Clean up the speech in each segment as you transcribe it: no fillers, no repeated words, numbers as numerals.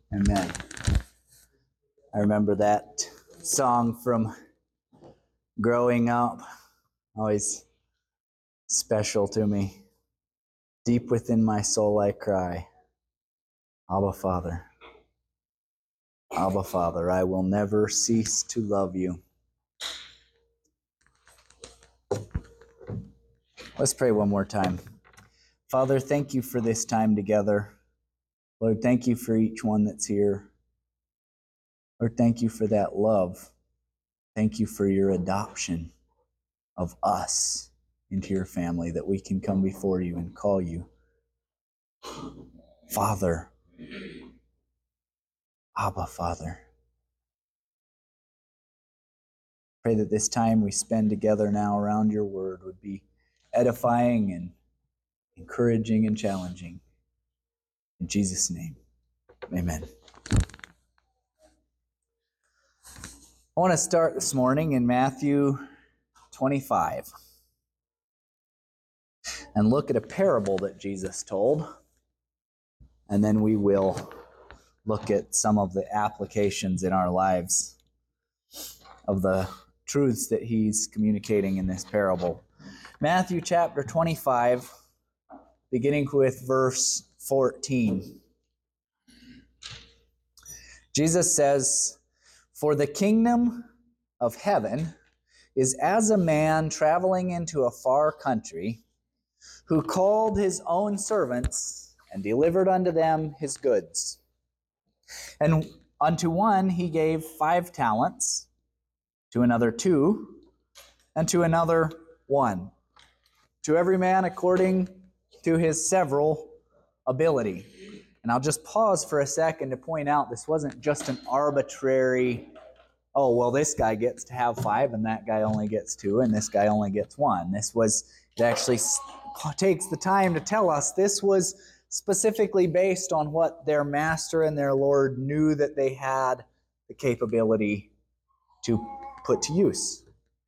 Amen. I remember that song from growing up. Always special to me. Deep within my soul I cry, Abba Father, Abba Father, I will never cease to love you. Let's pray one more time. Father, thank you for this time together. Lord, thank you for each one that's here. Lord, thank you for that love. Thank you for your adoption of us into your family, that we can come before you and call you Father, Abba Father. Pray that this time we spend together now around your word would be edifying and encouraging and challenging. In Jesus' name, amen. I want to start this morning in Matthew 25 and look at a parable that Jesus told, and then we will look at some of the applications in our lives of the truths that he's communicating in this parable. Matthew chapter 25, beginning with verse 14. Jesus says, "For the kingdom of heaven is as a man traveling into a far country, who called his own servants and delivered unto them his goods. And unto one he gave 5 talents, to another 2, and to another 1, to every man according to his several ability." And I'll just pause for a second to point out this wasn't just an arbitrary, oh, well, this guy gets to have 5 and that guy only gets 2 and this guy only gets 1. It actually takes the time to tell us this was specifically based on what their master and their Lord knew that they had the capability to put to use.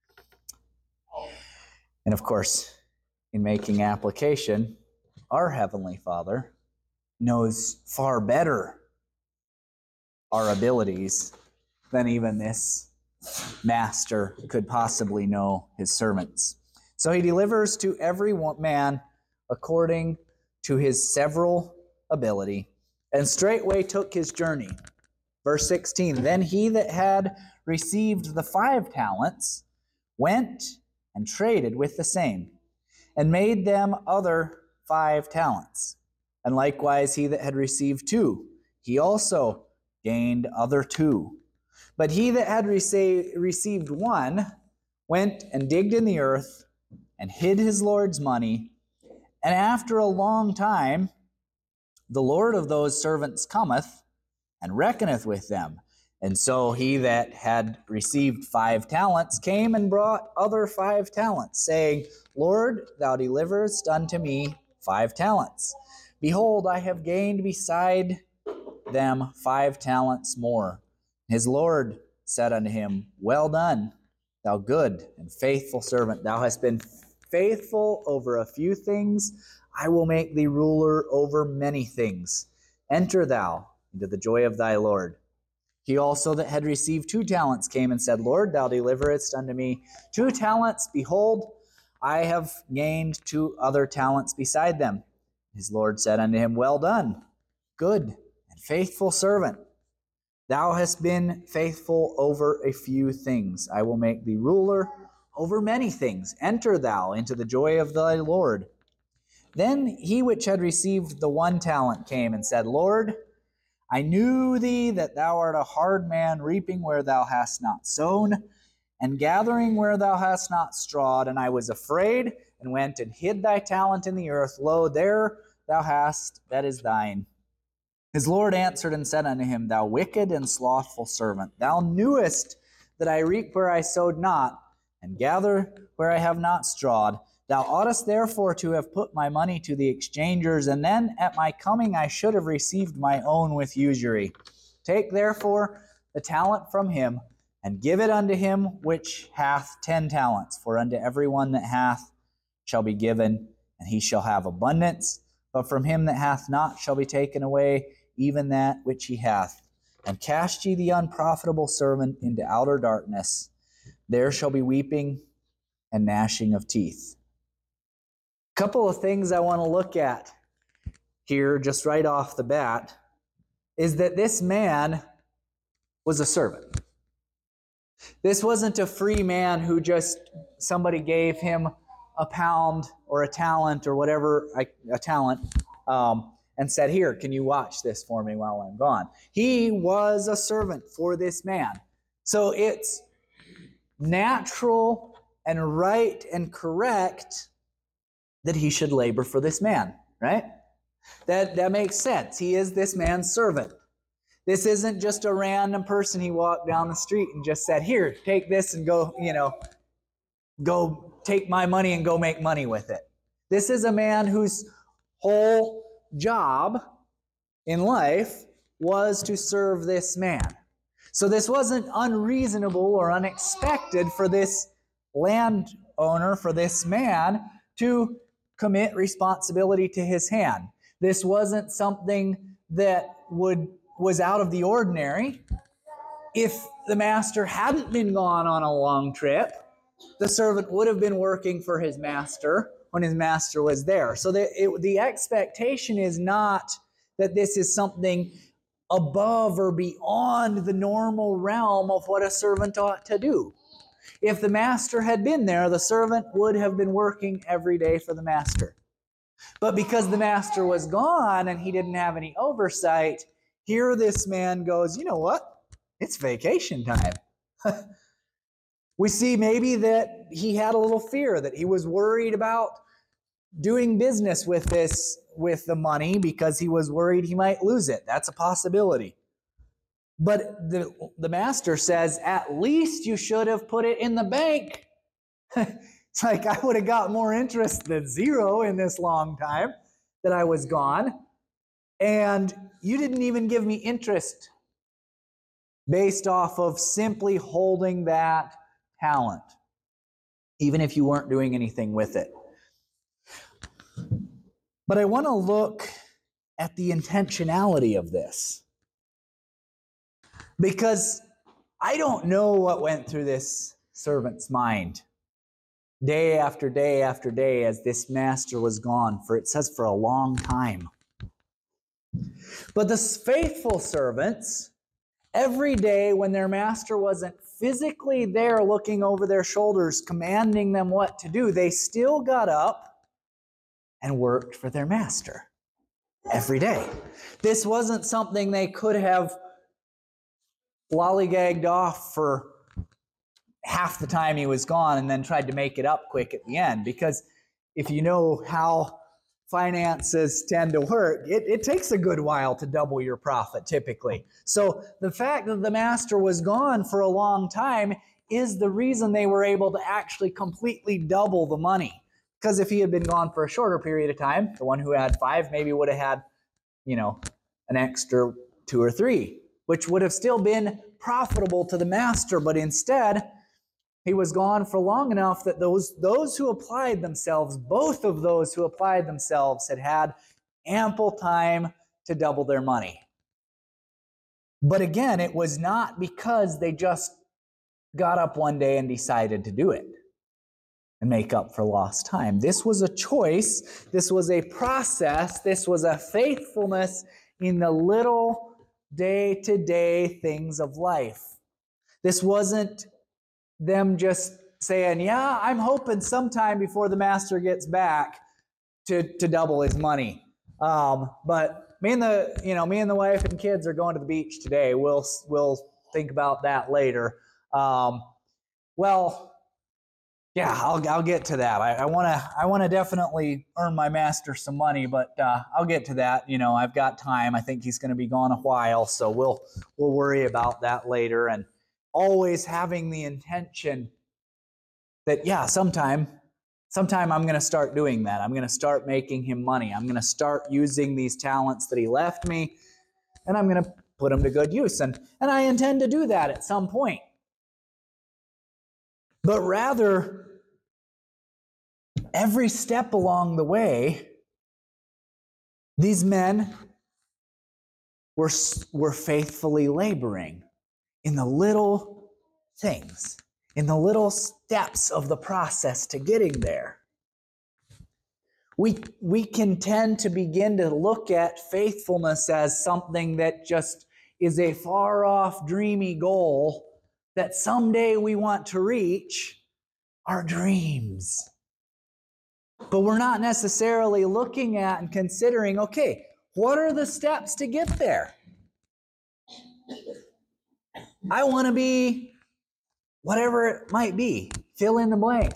And of course, in making application, our Heavenly Father knows far better our abilities than even this master could possibly know his servants. So he delivers to every man according to his several ability, and straightway took his journey. Verse 16, "Then he that had received the 5 talents went and traded with the same, and made them other 5 talents. And likewise he that had received 2, he also gained other 2. But he that had received 1 went and digged in the earth and hid his Lord's money. And after a long time, the Lord of those servants cometh and reckoneth with them. And so he that had received 5 talents came and brought other 5 talents, saying, Lord, thou deliverest unto me 5 talents. Behold, I have gained beside them 5 talents more. His Lord said unto him, Well done, thou good and faithful servant. Thou hast been faithful over a few things. I will make thee ruler over many things. Enter thou into the joy of thy Lord. He also that had received 2 talents came and said, Lord, thou deliverest unto me 2 talents. Behold, I have gained 2 other talents beside them. His Lord said unto him, Well done, good and faithful servant. Thou hast been faithful over a few things. I will make thee ruler over many things. Enter thou into the joy of thy Lord. Then he which had received the 1 talent came and said, Lord, I knew thee that thou art a hard man, reaping where thou hast not sown, and gathering where thou hast not strawed. And I was afraid, and went and hid thy talent in the earth. Lo, there thou hast, that is thine. His Lord answered and said unto him, Thou wicked and slothful servant, thou knewest that I reap where I sowed not, and gather where I have not strawed. Thou oughtest therefore to have put my money to the exchangers, and then at my coming I should have received my own with usury. Take therefore the talent from him, and give it unto him which hath 10 talents. For unto every one that hath shall be given, and he shall have abundance. but from him that hath not shall be taken away even that which he hath. And cast ye the unprofitable servant into outer darkness. There shall be weeping and gnashing of teeth. A couple of things I want to look at here just right off the bat is that this man was a servant. This wasn't a free man who just somebody gave him a pound or a talent or whatever, a talent, and said, here, can you watch this for me while I'm gone? He was a servant for this man. So it's natural and right and correct that he should labor for this man, right? That makes sense. He is this man's servant. This isn't just a random person he walked down the street and just said, here, take this and go, go take my money and go make money with it. This is a man whose whole job in life was to serve this man. So this wasn't unreasonable or unexpected for this landowner, for this man, to commit responsibility to his hand. This wasn't something that was out of the ordinary. If the master hadn't been gone on a long trip, the servant would have been working for his master when his master was there. So the expectation is not that this is something above or beyond the normal realm of what a servant ought to do. If the master had been there, the servant would have been working every day for the master. But because the master was gone and he didn't have any oversight, here this man goes, you know what? It's vacation time. We see maybe that he had a little fear, that he was worried about doing business with the money because he was worried he might lose it. That's a possibility. But the master says, at least you should have put it in the bank. It's like, I would have got more interest than zero in this long time that I was gone. And you didn't even give me interest based off of simply holding that talent, even if you weren't doing anything with it. But I want to look at the intentionality of this, because I don't know what went through this servant's mind day after day after day as this master was gone, for it says for a long time. But the faithful servants, every day when their master wasn't physically there looking over their shoulders, commanding them what to do, they still got up and worked for their master every day. This wasn't something they could have lollygagged off for half the time he was gone and then tried to make it up quick at the end. Because if you know how finances tend to work, it takes a good while to double your profit typically. So the fact that the master was gone for a long time is the reason they were able to actually completely double the money. Because if he had been gone for a shorter period of time, the one who had 5 maybe would have had, an extra 2 or 3, which would have still been profitable to the master. But instead, he was gone for long enough that those who applied themselves, both of those who applied themselves, had ample time to double their money. But again, it was not because they just got up one day and decided to do it and make up for lost time. This was a choice. This was a process. This was a faithfulness in the little day-to-day things of life. This wasn't them just saying, yeah, I'm hoping sometime before the master gets back to double his money. But me and the wife and kids are going to the beach today. We'll think about that later. Yeah, I'll get to that. I want to definitely earn my master some money, but I'll get to that. I've got time. I think he's going to be gone a while, so we'll worry about that later. And always having the intention that, yeah, sometime I'm going to start doing that. I'm going to start making him money. I'm going to start using these talents that he left me, and I'm going to put them to good use. And I intend to do that at some point. But rather, every step along the way, These men were faithfully laboring in the little things, in the little steps of the process to getting there. We can tend to begin to look at faithfulness as something that just is a far-off, dreamy goal that someday we want to reach, our dreams. But we're not necessarily looking at and considering, okay, what are the steps to get there? I want to be whatever it might be. Fill in the blank.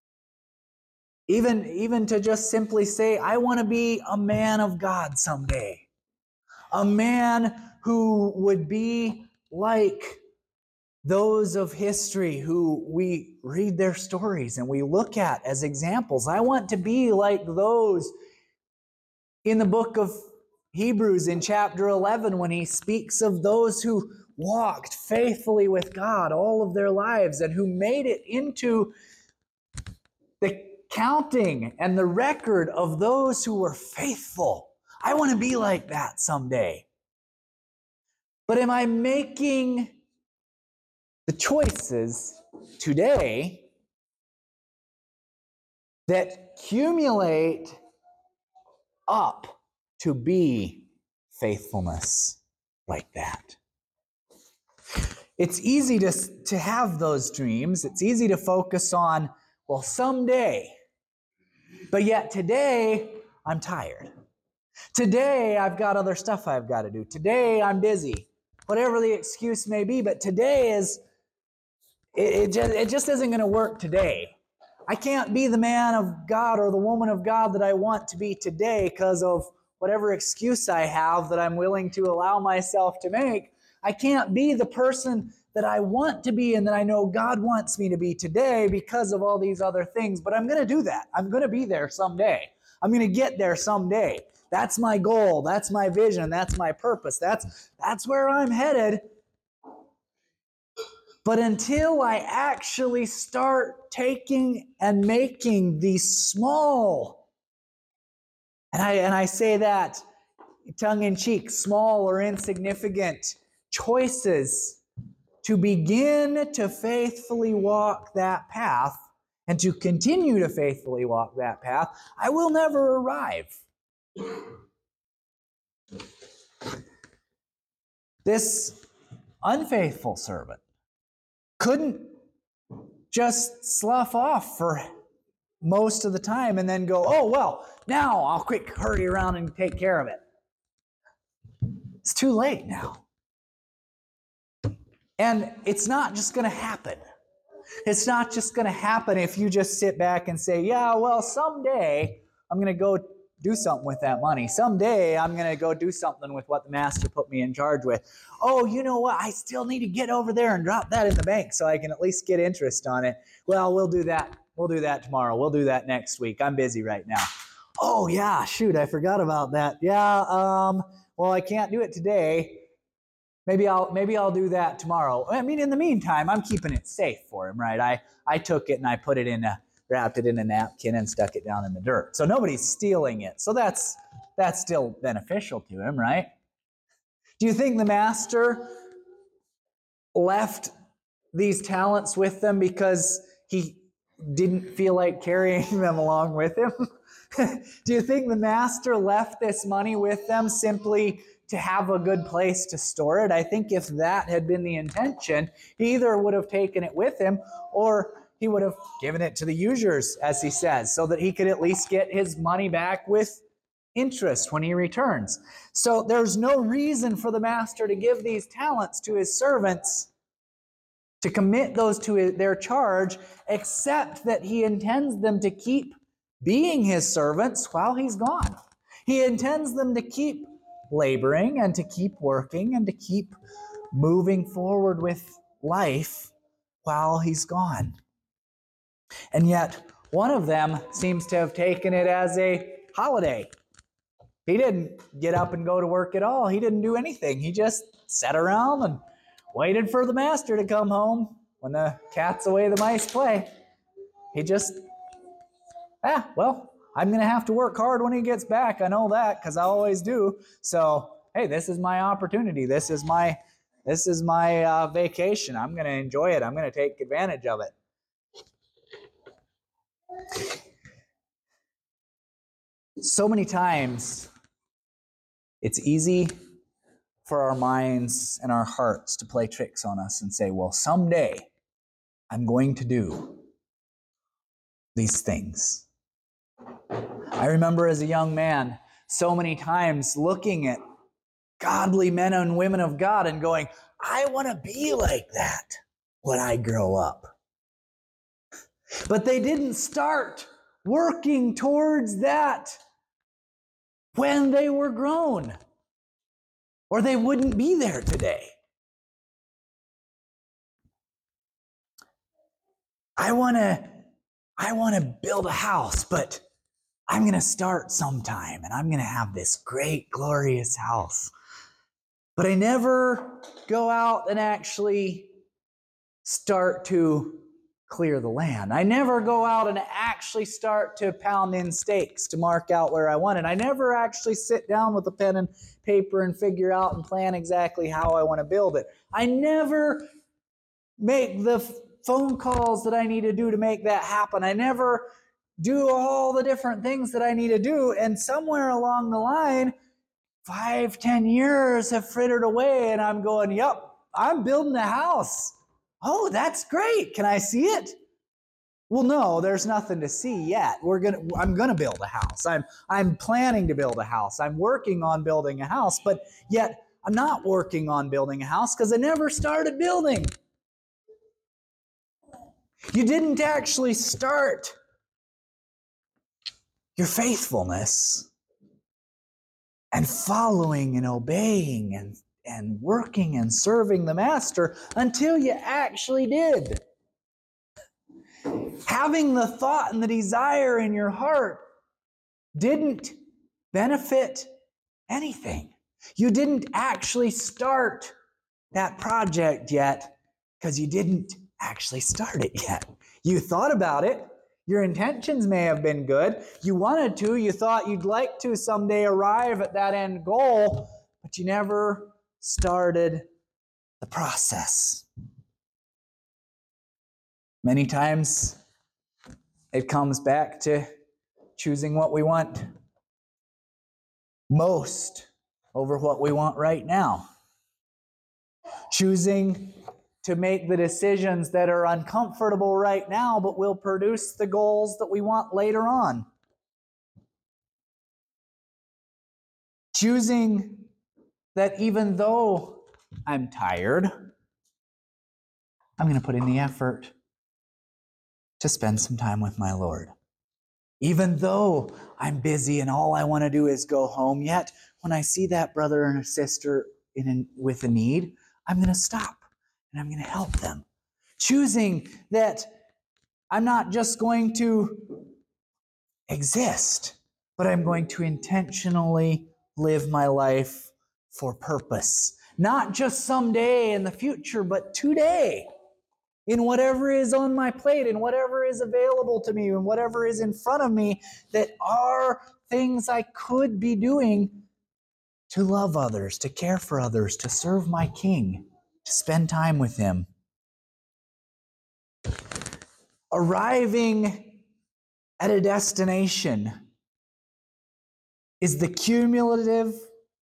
Even to just simply say, I want to be a man of God someday. A man who would be like those of history who we read their stories and we look at as examples. I want to be like those in the book of Hebrews in chapter 11 when he speaks of those who walked faithfully with God all of their lives and who made it into the counting and the record of those who were faithful. I want to be like that someday. But am I making the choices today that accumulate up to be faithfulness like that? It's easy to have those dreams. It's easy to focus on, well, someday. But yet today, I'm tired. Today, I've got other stuff I've got to do. Today, I'm busy. Whatever the excuse may be, but today is, it just isn't going to work today. I can't be the man of God or the woman of God that I want to be today because of whatever excuse I have that I'm willing to allow myself to make. I can't be the person that I want to be and that I know God wants me to be today because of all these other things, but I'm going to do that. I'm going to be there someday. I'm going to get there someday. That's my goal. That's my vision. That's my purpose. That's where I'm headed. But until I actually start taking and making these small, and I say that tongue-in-cheek, small or insignificant choices to begin to faithfully walk that path and to continue to faithfully walk that path, I will never arrive. This unfaithful servant couldn't just slough off for most of the time and then go, oh, well, now I'll quick hurry around and take care of it. It's too late now. And it's not just going to happen. It's not just going to happen if you just sit back and say, yeah, well, someday I'm going to go do something with that money. Someday I'm going to go do something with what the master put me in charge with. Oh, you know what? I still need to get over there and drop that in the bank so I can at least get interest on it. Well, we'll do that. We'll do that tomorrow. We'll do that next week. I'm busy right now. Oh, yeah, shoot, I forgot about that. Yeah, well, I can't do it today. Maybe I'll do that tomorrow. I mean, in the meantime, I'm keeping it safe for him, right? I took it and I put it wrapped it in a napkin and stuck it down in the dirt. So nobody's stealing it. So that's still beneficial to him, right? Do you think the master left these talents with them because he didn't feel like carrying them along with him? Do you think the master left this money with them simply to have a good place to store it? I think if that had been the intention, he either would have taken it with him or he would have given it to the users, as he says, so that he could at least get his money back with interest when he returns. So there's no reason for the master to give these talents to his servants, to commit those to their charge, except that he intends them to keep being his servants while he's gone. He intends them to keep laboring and to keep working and to keep moving forward with life while he's gone. And yet, one of them seems to have taken it as a holiday. He didn't get up and go to work at all. He didn't do anything. He just sat around and waited for the master to come home. When the cat's away, the mice play. He just, well, I'm going to have to work hard when he gets back. I know that because I always do. So, hey, this is my opportunity. This is my vacation. I'm going to enjoy it. I'm going to take advantage of it. So many times, it's easy for our minds and our hearts to play tricks on us and say, well, someday I'm going to do these things. I remember as a young man so many times looking at godly men and women of God and going, I want to be like that when I grow up. But they didn't start working towards that when they were grown, or they wouldn't be there today. I want to build a house, but I'm going to start sometime, and I'm going to have this great, glorious house. But I never go out and actually start to clear the land. I never go out and actually start to pound in stakes to mark out where I want it. I never actually sit down with a pen and paper and figure out and plan exactly how I want to build it. I never make the phone calls that I need to do to make that happen. I never do all the different things that I need to do. And somewhere along the line, 5-10 years have frittered away and I'm going, yep, I'm building a house. Oh, that's great. Can I see it? Well, no, there's nothing to see yet. I'm gonna build a house. I'm planning to build a house. I'm working on building a house, but yet I'm not working on building a house because I never started building. You didn't actually start your faithfulness and following and obeying and working and serving the Master until you actually did. Having the thought and the desire in your heart didn't benefit anything. You didn't actually start that project yet because you didn't actually start it yet. You thought about it. Your intentions may have been good. You wanted to. You thought you'd like to someday arrive at that end goal, but you never started the process. Many times, it comes back to choosing what we want most over what we want right now. Choosing to make the decisions that are uncomfortable right now, but will produce the goals that we want later on. Choosing that even though I'm tired, I'm going to put in the effort to spend some time with my Lord. Even though I'm busy and all I want to do is go home, yet when I see that brother and a sister with a need, I'm going to stop and I'm going to help them. Choosing that I'm not just going to exist, but I'm going to intentionally live my life for purpose. Not just someday in the future, but today. In whatever is on my plate, in whatever is available to me, in whatever is in front of me, that are things I could be doing to love others, to care for others, to serve my King, to spend time with Him. Arriving at a destination is the cumulative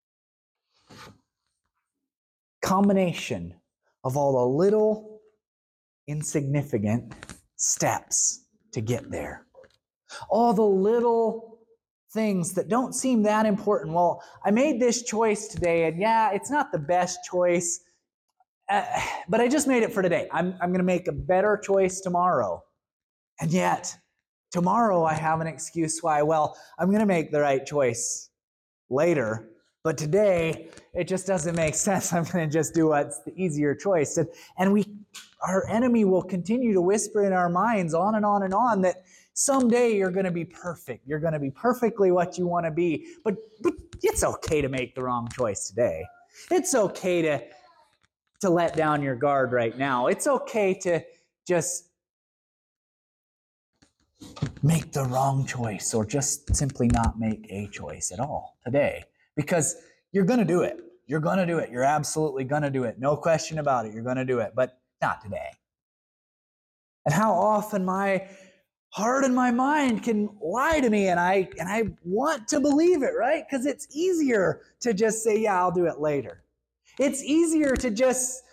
combination of all the little insignificant steps to get there. All the little things that don't seem that important. Well, I made this choice today, and yeah, it's not the best choice, but I just made it for today. I'm going to make a better choice tomorrow. And yet, tomorrow I have an excuse why, well, I'm going to make the right choice later, but today it just doesn't make sense. I'm going to just do what's the easier choice. And our enemy will continue to whisper in our minds on and on and on that someday you're going to be perfect. You're going to be perfectly what you want to be. But it's okay to make the wrong choice today. It's okay to let down your guard right now. It's okay to just make the wrong choice or just simply not make a choice at all today. Because you're going to do it. You're going to do it. You're absolutely going to do it. No question about it. You're going to do it, but not today. And how often my heart and my mind can lie to me, and I want to believe it, right? Because it's easier to just say, yeah, I'll do it later. It's easier to just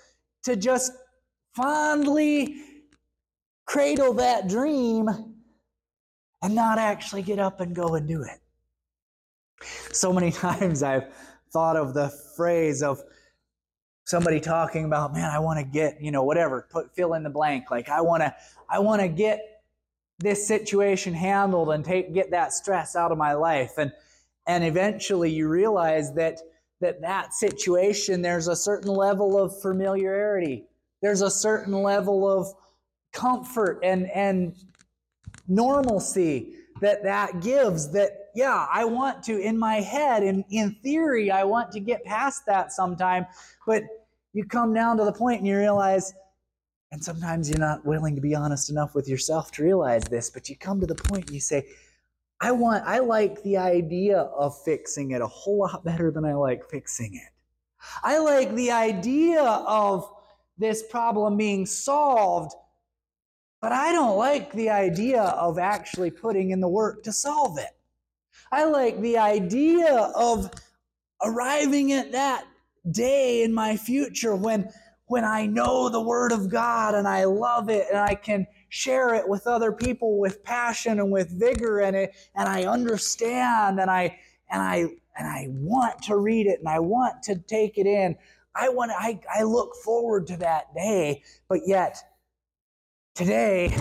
fondly cradle that dream and not actually get up and go and do it. So many times I've thought of the phrase of somebody talking about, man, I want to get, whatever, fill in the blank. Like I want to get this situation handled and get that stress out of my life. And eventually you realize that situation, there's a certain level of familiarity. There's a certain level of comfort and normalcy that gives, that, yeah, I want to, in my head, in theory, I want to get past that sometime, but you come down to the point and you realize, and sometimes you're not willing to be honest enough with yourself to realize this, but you come to the point and you say, I like the idea of fixing it a whole lot better than I like fixing it. I like the idea of this problem being solved, but I don't like the idea of actually putting in the work to solve it. I like the idea of arriving at that day in my future when I know the Word of God and I love it and I can share it with other people with passion and with vigor and I understand and I want to read it and I want to take it in. I look forward to that day, but yet today,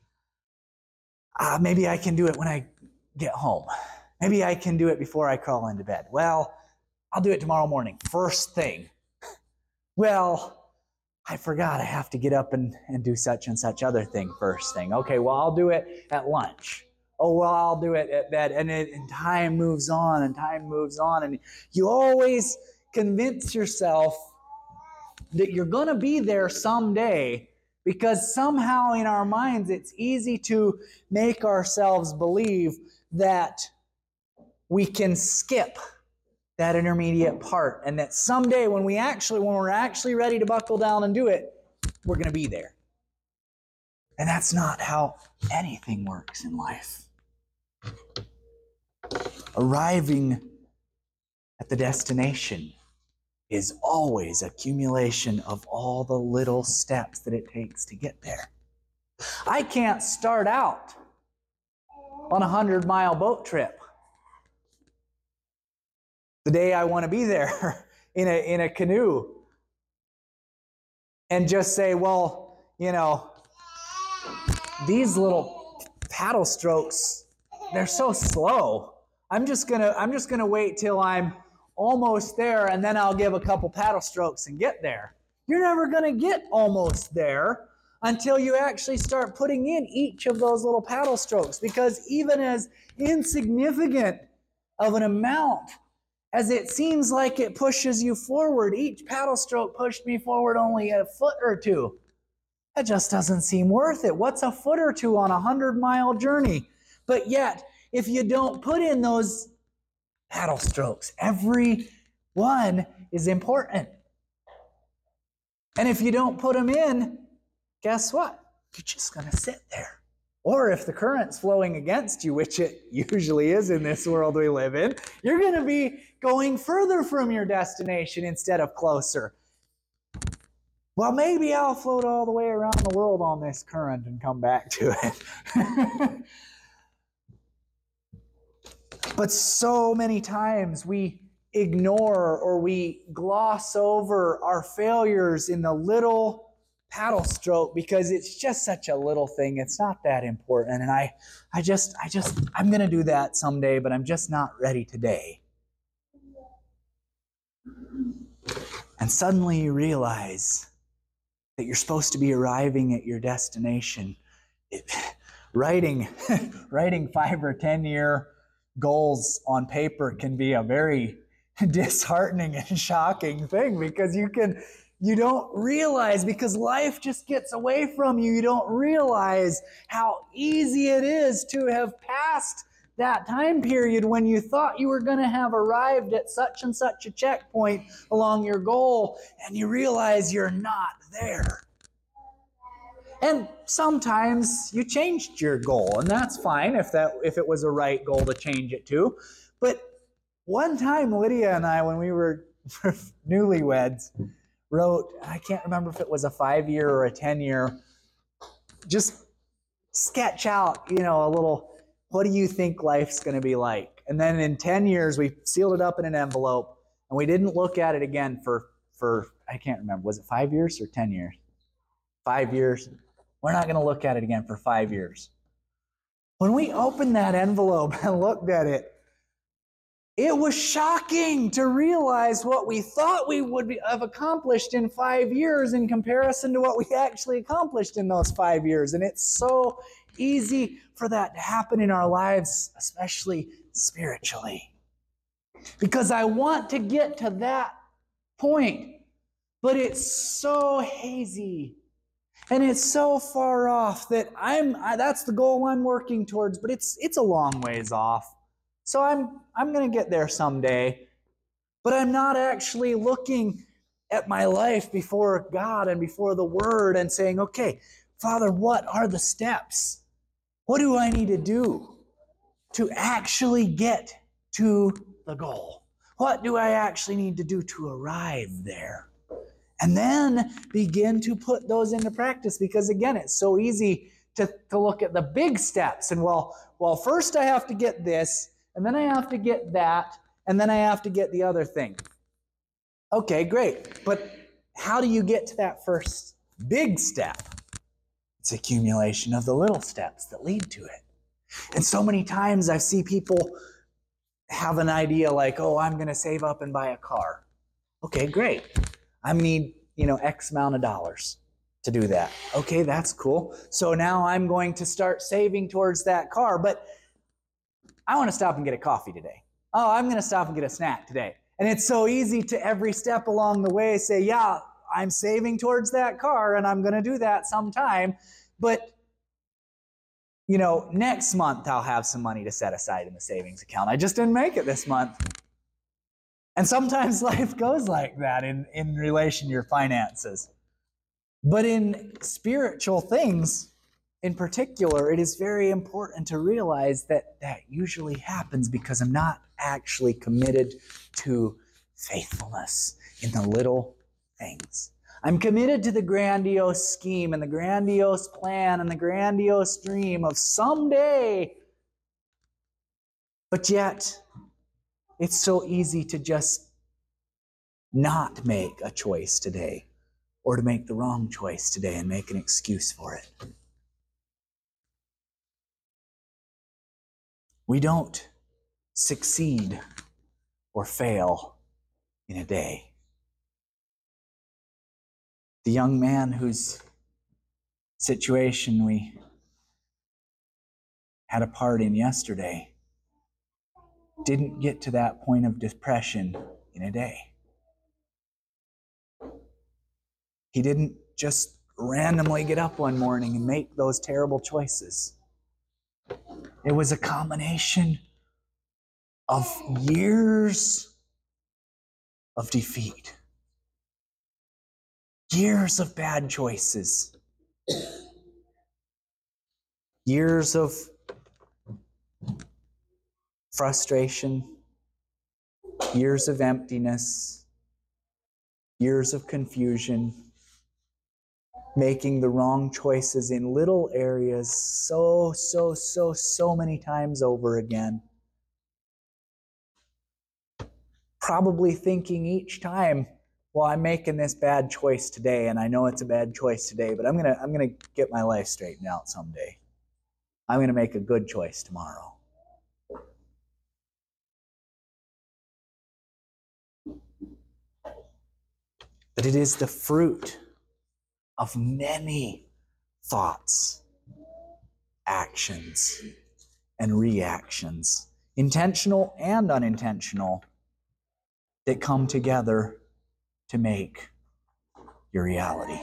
maybe I can do it when I get home. Maybe I can do it before I crawl into bed. Well, I'll do it tomorrow morning, first thing. Well, I forgot I have to get up and do such and such other thing first thing. Okay, well, I'll do it at lunch. Oh, well, I'll do it at bed. And time moves on and time moves on. And you always convince yourself that you're going to be there someday, because somehow in our minds it's easy to make ourselves believe that we can skip that intermediate part, and that someday when we're actually ready to buckle down and do it, we're going to be there. And that's not how anything works in life. Arriving at the destination is always accumulation of all the little steps that it takes to get there. I can't start out on a 100-mile boat trip the day I want to be there in a canoe and just say, well, these little paddle strokes, they're so slow. I'm just gonna wait till I'm almost there and then I'll give a couple paddle strokes and get there. You're never gonna get almost there until you actually start putting in each of those little paddle strokes, because even as insignificant of an amount as it seems like it pushes you forward, each paddle stroke pushed me forward only a foot or two. That just doesn't seem worth it. What's a foot or two on a 100-mile journey? But yet, if you don't put in those paddle strokes, every one is important. And if you don't put them in, guess what? You're just going to sit there. Or if the current's flowing against you, which it usually is in this world we live in, you're going to be going further from your destination instead of closer. Well, maybe I'll float all the way around the world on this current and come back to it. But so many times we ignore or we gloss over our failures in the little paddle stroke because it's just such a little thing. It's not that important. And I'm going to do that someday, but I'm just not ready today. And suddenly you realize that you're supposed to be arriving at your destination. Writing 5 or 10 year goals on paper can be a very disheartening and shocking thing, because you can You don't realize, because life just gets away from you, you don't realize how easy it is to have passed that time period when you thought you were going to have arrived at such and such a checkpoint along your goal, and you realize you're not there. And sometimes you changed your goal, and that's fine if it was a right goal to change it to. But one time, Lydia and I, when we were newlyweds, wrote, I can't remember if it was a 5-year or a 10-year, just sketch out, a little, what do you think life's going to be like? And then in 10 years, we sealed it up in an envelope, and we didn't look at it again for I can't remember, was it 5 years or 10 years? 5 years. We're not going to look at it again for 5 years. When we opened that envelope and looked at it, it was shocking to realize what we thought we would have accomplished in 5 years in comparison to what we actually accomplished in those 5 years. And it's so easy for that to happen in our lives, especially spiritually. Because I want to get to that point, but it's so hazy. And it's so far off that that's the goal I'm working towards, but it's a long ways off. So I'm going to get there someday, but I'm not actually looking at my life before God and before the Word and saying, okay, Father, what are the steps? What do I need to do to actually get to the goal? What do I actually need to do to arrive there? And then begin to put those into practice, because again, it's so easy to look at the big steps and well, first I have to get this, and then I have to get that, and then I have to get the other thing. Okay, great. But how do you get to that first big step? It's accumulation of the little steps that lead to it. And so many times I see people have an idea like, oh, I'm going to save up and buy a car. Okay, great. I need, X amount of dollars to do that. Okay, that's cool. So now I'm going to start saving towards that car, but I want to stop and get a coffee today. Oh, I'm going to stop and get a snack today. And it's so easy to every step along the way say, yeah, I'm saving towards that car and I'm going to do that sometime. But, next month I'll have some money to set aside in the savings account. I just didn't make it this month. And sometimes life goes like that in relation to your finances. But in spiritual things, in particular, it is very important to realize that usually happens because I'm not actually committed to faithfulness in the little things. I'm committed to the grandiose scheme and the grandiose plan and the grandiose dream of someday. But yet, it's so easy to just not make a choice today, or to make the wrong choice today and make an excuse for it. We don't succeed or fail in a day. The young man whose situation we had a part in yesterday didn't get to that point of depression in a day. He didn't just randomly get up one morning and make those terrible choices. It was a combination of years of defeat, years of bad choices, years of frustration, years of emptiness, years of confusion, making the wrong choices in little areas so many times over again. Probably thinking each time, well, I'm making this bad choice today, and I know it's a bad choice today, but I'm gonna get my life straightened out someday. I'm gonna make a good choice tomorrow. But it is the fruit of many thoughts, actions, and reactions, intentional and unintentional, that come together to make your reality.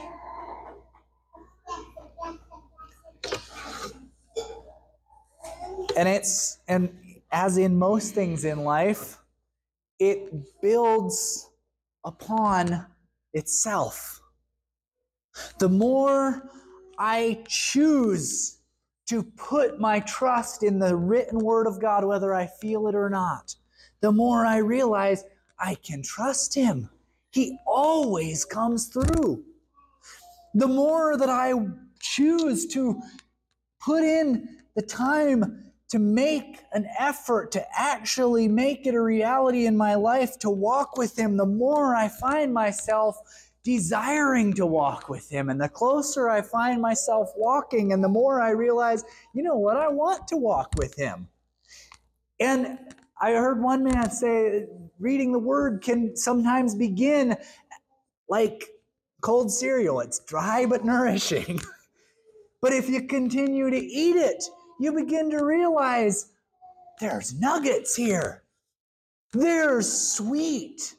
And as in most things in life, it builds upon itself. The more I choose to put my trust in the written word of God, whether I feel it or not, the more I realize I can trust Him. He always comes through. The more that I choose to put in the time to make an effort to actually make it a reality in my life, to walk with Him, the more I find myself desiring to walk with Him. And the closer I find myself walking, and the more I realize, you know what, I want to walk with Him. And I heard one man say, reading the Word can sometimes begin like cold cereal. It's dry but nourishing. But if you continue to eat it, you begin to realize there's nuggets here. There's sweet.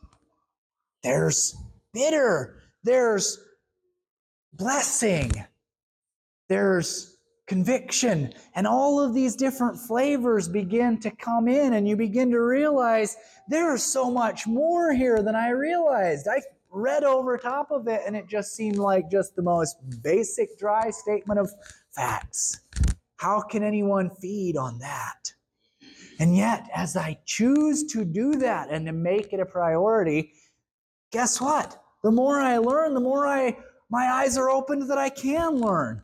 There's bitter. There's blessing. There's conviction. And all of these different flavors begin to come in, and you begin to realize there's so much more here than I realized. I read over top of it, and it just seemed like just the most basic, dry statement of facts. How can anyone feed on that? And yet, as I choose to do that and to make it a priority, guess what? The more I learn, the more my eyes are opened that I can learn.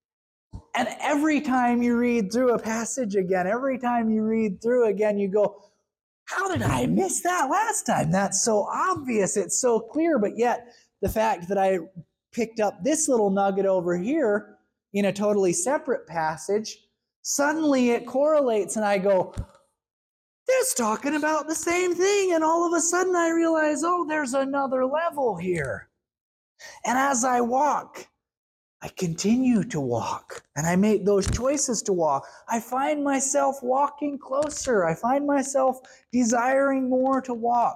And every time you read through a passage again, every time you read through again, you go, how did I miss that last time? That's so obvious. It's so clear. But yet, the fact that I picked up this little nugget over here in a totally separate passage, suddenly it correlates, and I go, that's talking about the same thing. And all of a sudden I realize, oh, there's another level here. And as I walk, I continue to walk, and I make those choices to walk. I find myself walking closer. I find myself desiring more to walk.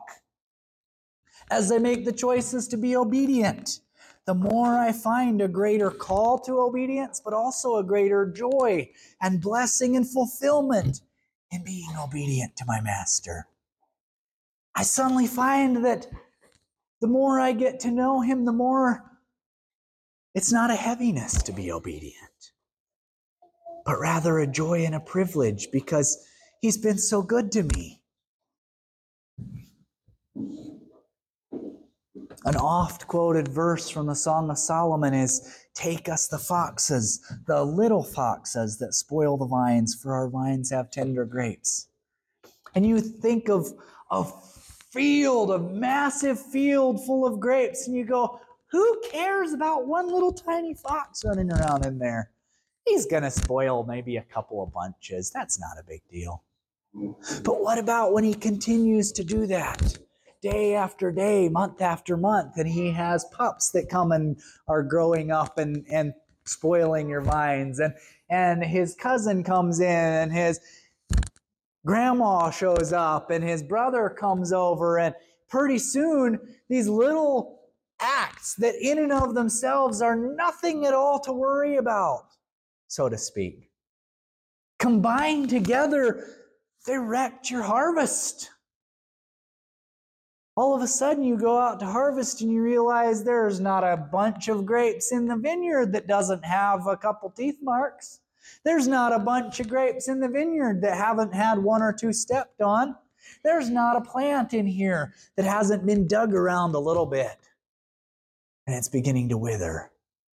As I make the choices to be obedient, the more I find a greater call to obedience, but also a greater joy and blessing and fulfillment in being obedient to my Master. I suddenly find that the more I get to know Him, the more it's not a heaviness to be obedient, but rather a joy and a privilege because He's been so good to me. An oft-quoted verse from the Song of Solomon is, take us the foxes, the little foxes that spoil the vines, for our vines have tender grapes. And you think of a field, a massive field full of grapes, and you go, who cares about one little tiny fox running around in there? He's going to spoil maybe a couple of bunches. That's not a big deal. But what about when he continues to do that? Day after day, month after month, and he has pups that come and are growing up and spoiling your vines, and his cousin comes in, and his grandma shows up, and his brother comes over, and pretty soon these little acts that in and of themselves are nothing at all to worry about, so to speak, combined together, they wrecked your harvest. All of a sudden you go out to harvest and you realize there's not a bunch of grapes in the vineyard that doesn't have a couple teeth marks. There's not a bunch of grapes in the vineyard that haven't had one or two stepped on. There's not a plant in here that hasn't been dug around a little bit. And it's beginning to wither.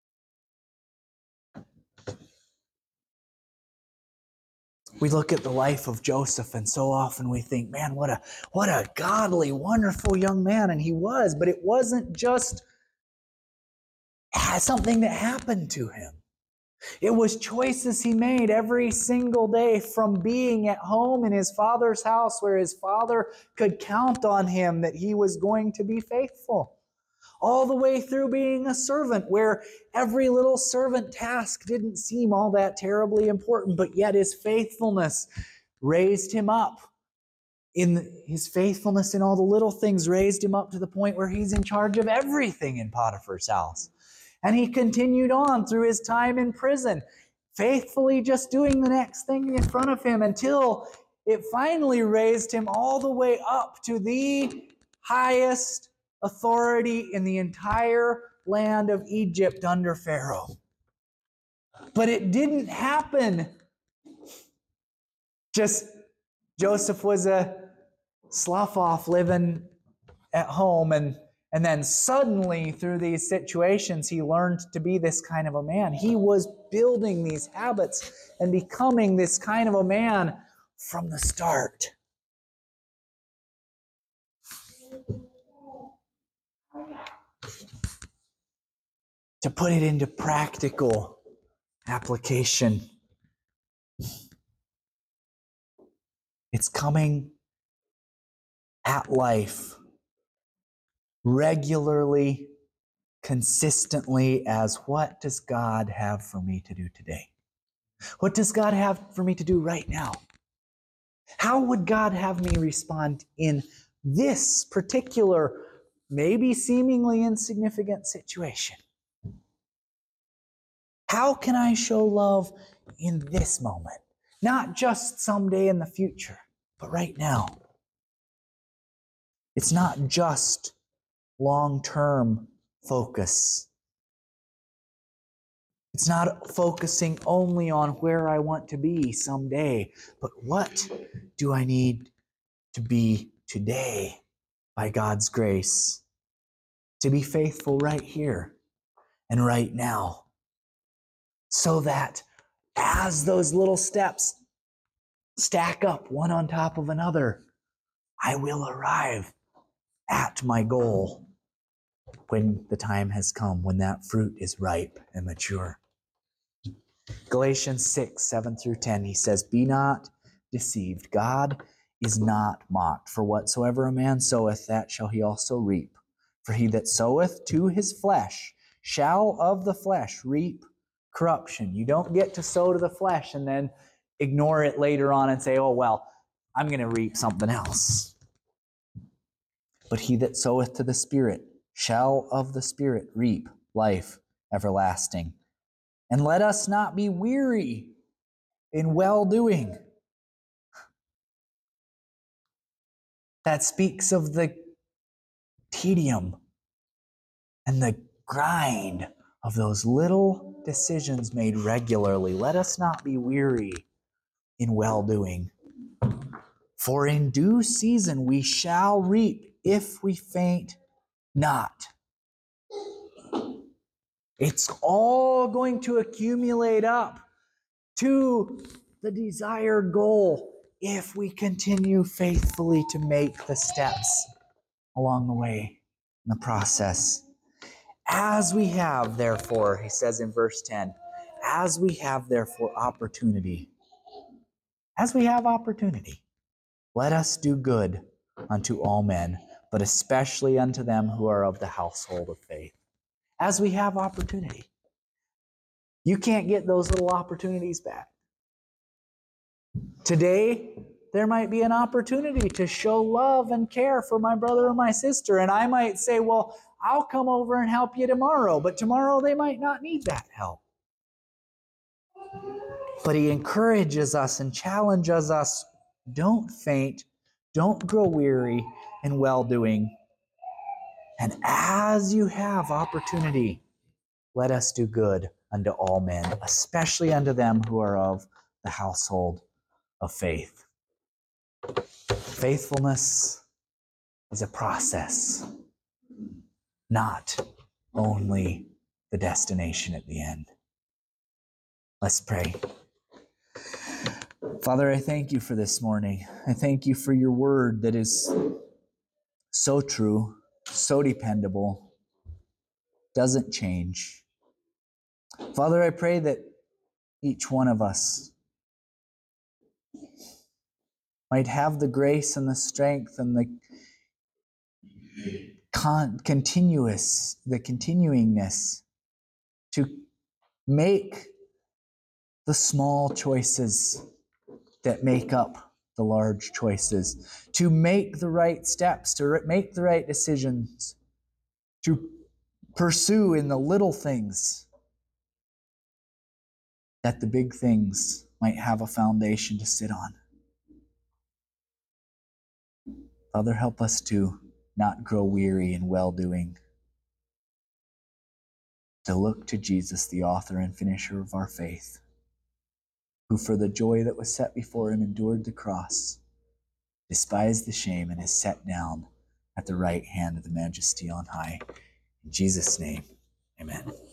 We look at the life of Joseph, and so often we think, man, what a godly, wonderful young man. And he was, but it wasn't just something that happened to him. It was choices he made every single day, from being at home in his father's house where his father could count on him that he was going to be faithful, all the way through being a servant where every little servant task didn't seem all that terribly important, but yet his faithfulness raised him up in his faithfulness in all the little things, raised him up to the point where he's in charge of everything in Potiphar's house. And he continued on through his time in prison, faithfully just doing the next thing in front of him until it finally raised him all the way up to the highest authority in the entire land of Egypt under Pharaoh. But it didn't happen. Just Joseph was a slough-off living at home, and then suddenly through these situations he learned to be this kind of a man. He was building these habits and becoming this kind of a man from the start. To put it into practical application, it's coming at life regularly, consistently, as what does God have for me to do today? What does God have for me to do right now? How would God have me respond in this particular, maybe seemingly insignificant situation? How can I show love in this moment? Not just someday in the future, but right now. It's not just long-term focus. It's not focusing only on where I want to be someday, but what do I need to be today by God's grace? To be faithful right here and right now. So that as those little steps stack up one on top of another, I will arrive at my goal when the time has come, when that fruit is ripe and mature. Galatians 6:7-10, he says, "Be not deceived. God is not mocked. For whatsoever a man soweth, that shall he also reap. For he that soweth to his flesh shall of the flesh reap corruption." You don't get to sow to the flesh and then ignore it later on and say, oh, well, I'm going to reap something else. But he that soweth to the Spirit shall of the Spirit reap life everlasting. And let us not be weary in well-doing. That speaks of the tedium and the grind of those little decisions made regularly. Let us not be weary in well-doing. For in due season we shall reap if we faint not. It's all going to accumulate up to the desired goal if we continue faithfully to make the steps along the way in the process. As we have, therefore, he says in verse 10, as we have, therefore, opportunity, let us do good unto all men, but especially unto them who are of the household of faith. As we have opportunity. You can't get those little opportunities back. Today, there might be an opportunity to show love and care for my brother or my sister, and I might say, well, I'll come over and help you tomorrow, but tomorrow they might not need that help. But he encourages us and challenges us, don't faint, don't grow weary in well-doing. And as you have opportunity, let us do good unto all men, especially unto them who are of the household of faith. Faithfulness is a process, not only the destination at the end. Let's pray. Father, I thank you for this morning. I thank you for your word that is so true, so dependable, doesn't change. Father, I pray that each one of us might have the grace and the strength and the continuingness to make the small choices that make up the large choices, to make the right steps, to make the right decisions, to pursue in the little things, that the big things might have a foundation to sit on. Father, help us to not grow weary in well-doing, to look to Jesus, the author and finisher of our faith, who for the joy that was set before him endured the cross, despised the shame, and is set down at the right hand of the Majesty on high. In Jesus' name, amen.